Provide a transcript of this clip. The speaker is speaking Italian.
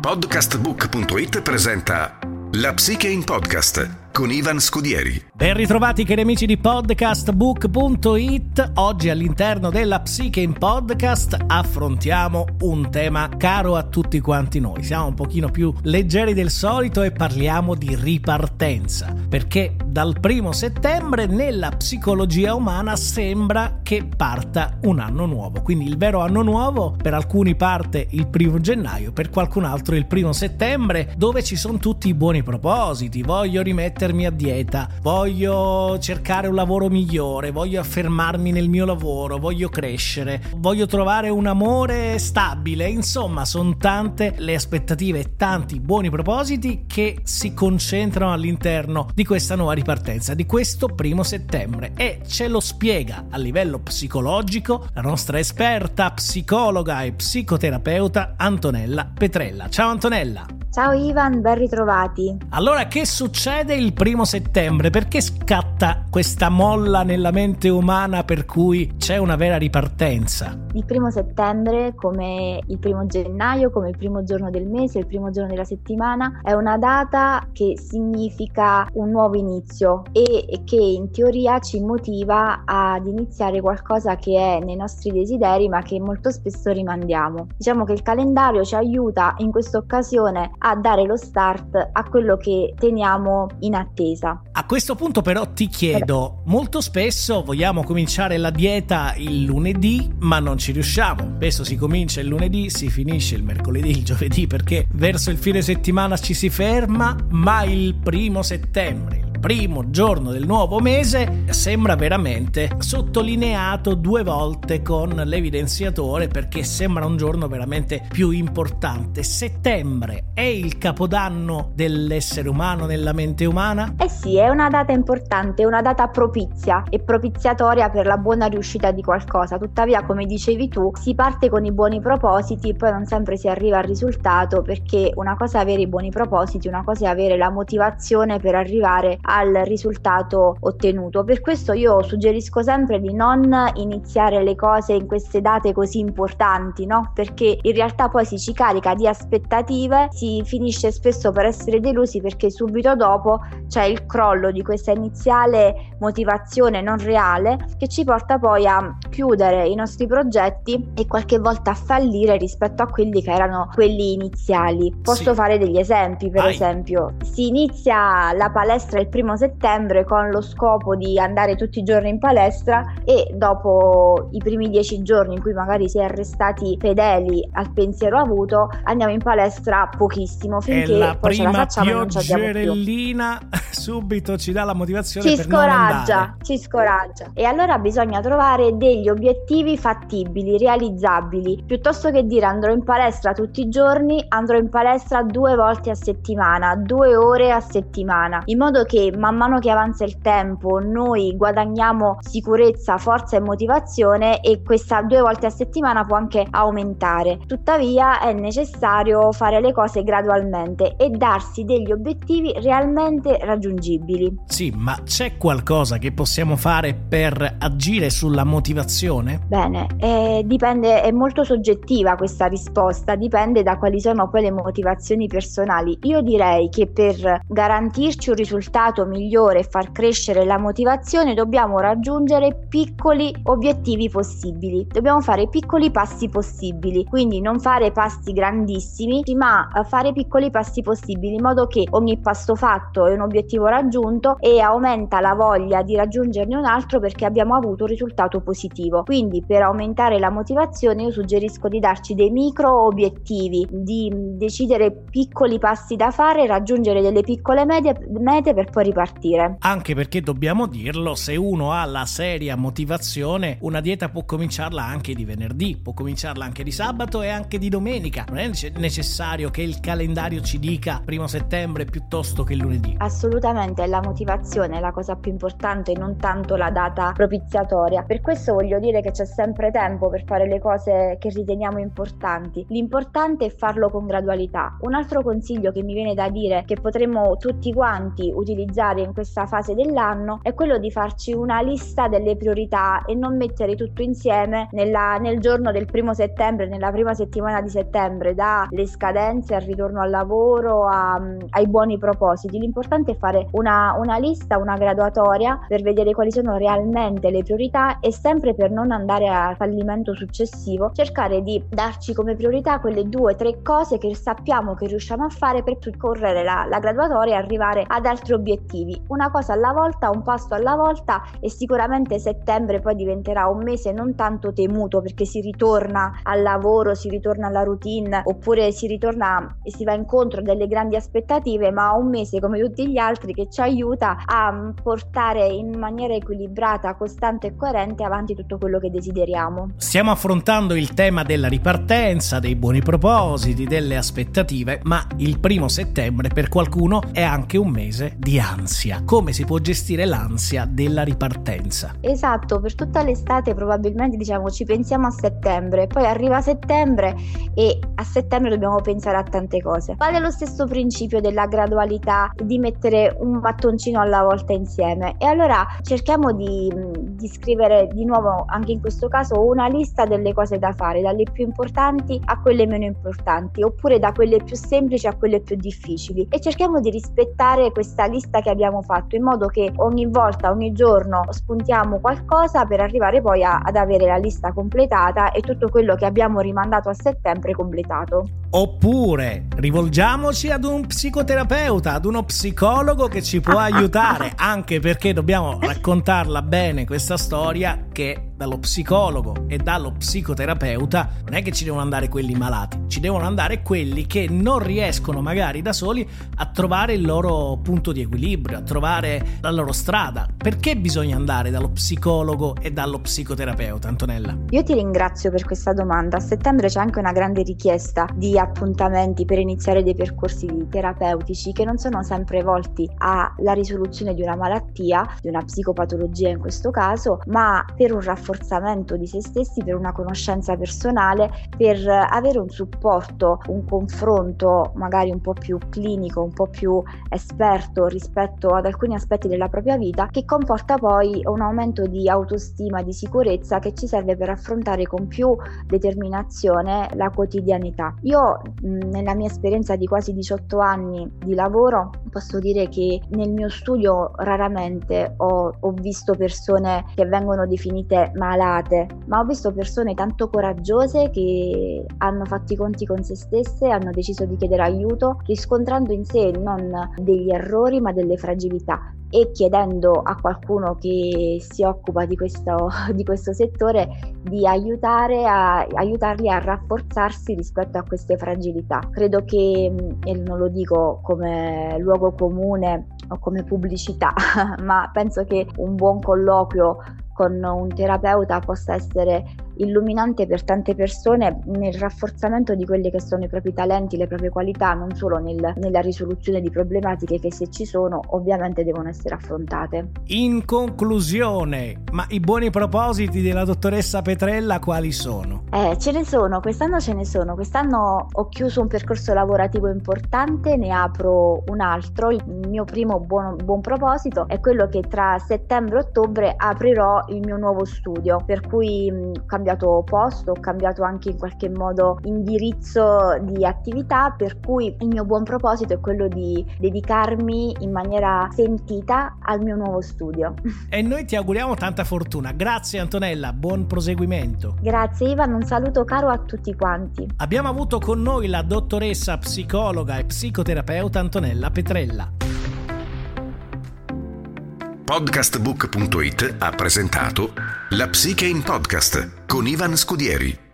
Podcastbook.it presenta La Psiche in Podcast con Ivan Scudieri. Ben ritrovati cari amici di Podcastbook.it. Oggi all'interno della Psiche in Podcast affrontiamo un tema caro a tutti quanti noi. Siamo un pochino più leggeri del solito e parliamo di ripartenza, perché dal 1 settembre nella psicologia umana sembra che parta un anno nuovo. Quindi il vero anno nuovo per alcuni parte il 1 gennaio, per qualcun altro il 1 settembre, dove ci sono tutti i buoni propositi. Voglio rimettermi a dieta, voglio cercare un lavoro migliore, voglio affermarmi nel mio lavoro, voglio crescere, voglio trovare un amore stabile. Insomma, sono tante le aspettative e tanti buoni propositi che si concentrano all'interno di questa nuova ripartenza, di questo 1 settembre, e ce lo spiega a livello psicologico la nostra esperta psicologa e psicoterapeuta Antonella Petrella. Ciao Antonella. Ciao Ivan, ben ritrovati. Allora, che succede il 1 settembre? Perché scatta questa molla nella mente umana per cui c'è una vera ripartenza? Il 1 settembre, come il 1 gennaio, come il primo giorno del mese, il primo giorno della settimana, è una data che significa un nuovo inizio e che in teoria ci motiva ad iniziare qualcosa che è nei nostri desideri ma che molto spesso rimandiamo. Diciamo che il calendario ci aiuta in questa occasione a dare lo start a quello che teniamo in attesa. A questo punto però ti chiedo, molto spesso vogliamo cominciare la dieta il lunedì ma non ci riusciamo. Spesso si comincia il lunedì, si finisce il mercoledì, il giovedì, perché verso il fine settimana ci si ferma, ma il 1 settembre, primo giorno del nuovo mese, sembra veramente sottolineato 2 volte con l'evidenziatore, perché sembra un giorno veramente più importante. Settembre è il capodanno dell'essere umano nella mente umana? Eh sì, è una data importante, una data propizia e propiziatoria per la buona riuscita di qualcosa. Tuttavia, come dicevi tu, si parte con i buoni propositi, poi non sempre si arriva al risultato, perché una cosa è avere i buoni propositi, una cosa è avere la motivazione per arrivare al risultato ottenuto. Per questo io suggerisco sempre di non iniziare le cose in queste date così importanti, no? Perché in realtà poi si ci carica di aspettative, si finisce spesso per essere delusi, perché subito dopo c'è il crollo di questa iniziale motivazione non reale che ci porta poi a chiudere i nostri progetti e qualche volta a fallire rispetto a quelli che erano quelli iniziali. Posso fare degli esempi, per esempio si inizia la palestra il 1 settembre con lo scopo di andare tutti i giorni in palestra, e dopo i primi 10 giorni in cui magari si è restati fedeli al pensiero avuto, andiamo in palestra pochissimo, finché poi ce la facciamo e non ci andiamo più. Pioggerellina subito ci dà la motivazione ci per non andare. Ci scoraggia. E allora bisogna trovare degli obiettivi fattibili, realizzabili, piuttosto che dire andrò in palestra tutti i giorni, andrò in palestra 2 volte a settimana, 2 ore a settimana, in modo che man mano che avanza il tempo noi guadagniamo sicurezza, forza e motivazione, e questa 2 volte a settimana può anche aumentare. Tuttavia è necessario fare le cose gradualmente e darsi degli obiettivi realmente raggiungibili. Sì, ma c'è qualcosa che possiamo fare per agire sulla motivazione? Bene, dipende, è molto soggettiva questa risposta, dipende da quali sono poi le motivazioni personali. Io direi che per garantirci un risultato migliore e far crescere la motivazione dobbiamo raggiungere piccoli obiettivi possibili, dobbiamo fare piccoli passi possibili, quindi non fare passi grandissimi ma fare piccoli passi possibili, in modo che ogni passo fatto è un obiettivo raggiunto e aumenta la voglia di raggiungerne un altro, perché abbiamo avuto un risultato positivo. Quindi per aumentare la motivazione io suggerisco di darci dei micro obiettivi, di decidere piccoli passi da fare, raggiungere delle piccole mete per poi ripartire. Anche perché dobbiamo dirlo, se uno ha la seria motivazione, una dieta può cominciarla anche di venerdì, può cominciarla anche di sabato e anche di domenica. Non è necessario che il calendario ci dica 1 settembre piuttosto che il lunedì. Assolutamente, la motivazione è la cosa più importante, non tanto la data propiziatoria. Per questo voglio dire che c'è sempre tempo per fare le cose che riteniamo importanti. L'importante è farlo con gradualità. Un altro consiglio che mi viene da dire, che potremmo tutti quanti utilizzare realizzare in questa fase dell'anno è quello di farci una lista delle priorità e non mettere tutto insieme nel giorno del 1° settembre, nella prima settimana di settembre, dalle scadenze al ritorno al lavoro ai buoni propositi. L'importante è fare una lista, una graduatoria per vedere quali sono realmente le priorità e, sempre per non andare a fallimento successivo, cercare di darci come priorità quelle 2-3 cose che sappiamo che riusciamo a fare per percorrere la graduatoria e arrivare ad altri obiettivi. Una cosa alla volta, un passo alla volta, e sicuramente settembre poi diventerà un mese non tanto temuto, perché si ritorna al lavoro, si ritorna alla routine, oppure si ritorna e si va incontro a delle grandi aspettative, ma un mese come tutti gli altri che ci aiuta a portare in maniera equilibrata, costante e coerente avanti tutto quello che desideriamo. Stiamo affrontando il tema della ripartenza, dei buoni propositi, delle aspettative, ma il 1° settembre per qualcuno è anche un mese di ansia. Come si può gestire l'ansia della ripartenza? Esatto, per tutta l'estate probabilmente ci pensiamo a settembre, poi arriva settembre e a settembre dobbiamo pensare a tante cose. Vale lo stesso principio della gradualità, di mettere un mattoncino alla volta insieme, e allora cerchiamo di scrivere di nuovo, anche in questo caso, una lista delle cose da fare, dalle più importanti a quelle meno importanti, oppure da quelle più semplici a quelle più difficili, e cerchiamo di rispettare questa lista che abbiamo fatto, in modo che ogni volta, ogni giorno spuntiamo qualcosa per arrivare poi ad avere la lista completata e tutto quello che abbiamo rimandato a settembre completato. Oppure rivolgiamoci ad un psicoterapeuta, ad uno psicologo che ci può aiutare, anche perché dobbiamo raccontarla bene questa storia, che dallo psicologo e dallo psicoterapeuta non è che ci devono andare quelli malati, ci devono andare quelli che non riescono magari da soli a trovare il loro punto di equilibrio, a trovare la loro strada. Perché bisogna andare dallo psicologo e dallo psicoterapeuta, Antonella? Io ti ringrazio per questa domanda. A settembre c'è anche una grande richiesta di appuntamenti per iniziare dei percorsi terapeutici che non sono sempre volti alla risoluzione di una malattia, di una psicopatologia in questo caso, ma per un rafforzamento di se stessi, per una conoscenza personale, per avere un supporto, un confronto magari un po' più clinico, un po' più esperto rispetto ad alcuni aspetti della propria vita, che comporta poi un aumento di autostima, di sicurezza, che ci serve per affrontare con più determinazione la quotidianità. Io, nella mia esperienza di quasi 18 anni di lavoro, posso dire che nel mio studio raramente ho visto persone che vengono definite malate, ma ho visto persone tanto coraggiose che hanno fatto i conti con se stesse, hanno deciso di chiedere aiuto, riscontrando in sé non degli errori ma delle fragilità, e chiedendo a qualcuno che si occupa di questo settore di aiutarli a rafforzarsi rispetto a queste fragilità. Credo che, e non lo dico come luogo comune o come pubblicità, ma penso che un buon colloquio con un terapeuta possa essere illuminante per tante persone nel rafforzamento di quelli che sono i propri talenti, le proprie qualità, non solo nella risoluzione di problematiche che, se ci sono, ovviamente devono essere affrontate. In conclusione, ma i buoni propositi della dottoressa Petrella quali sono? Ce ne sono, quest'anno Quest'anno ho chiuso un percorso lavorativo importante, ne apro un altro. Il mio primo buon proposito è quello che tra settembre e ottobre aprirò il mio nuovo studio, per cui ho cambiato posto, ho cambiato anche in qualche modo indirizzo di attività, per cui il mio buon proposito è quello di dedicarmi in maniera sentita al mio nuovo studio. E noi ti auguriamo tanta fortuna. Grazie Antonella, buon proseguimento. Grazie Ivan, un saluto caro a tutti quanti. Abbiamo avuto con noi la dottoressa psicologa e psicoterapeuta Antonella Petrella. Podcastbook.it ha presentato La Psiche in Podcast con Ivan Scudieri.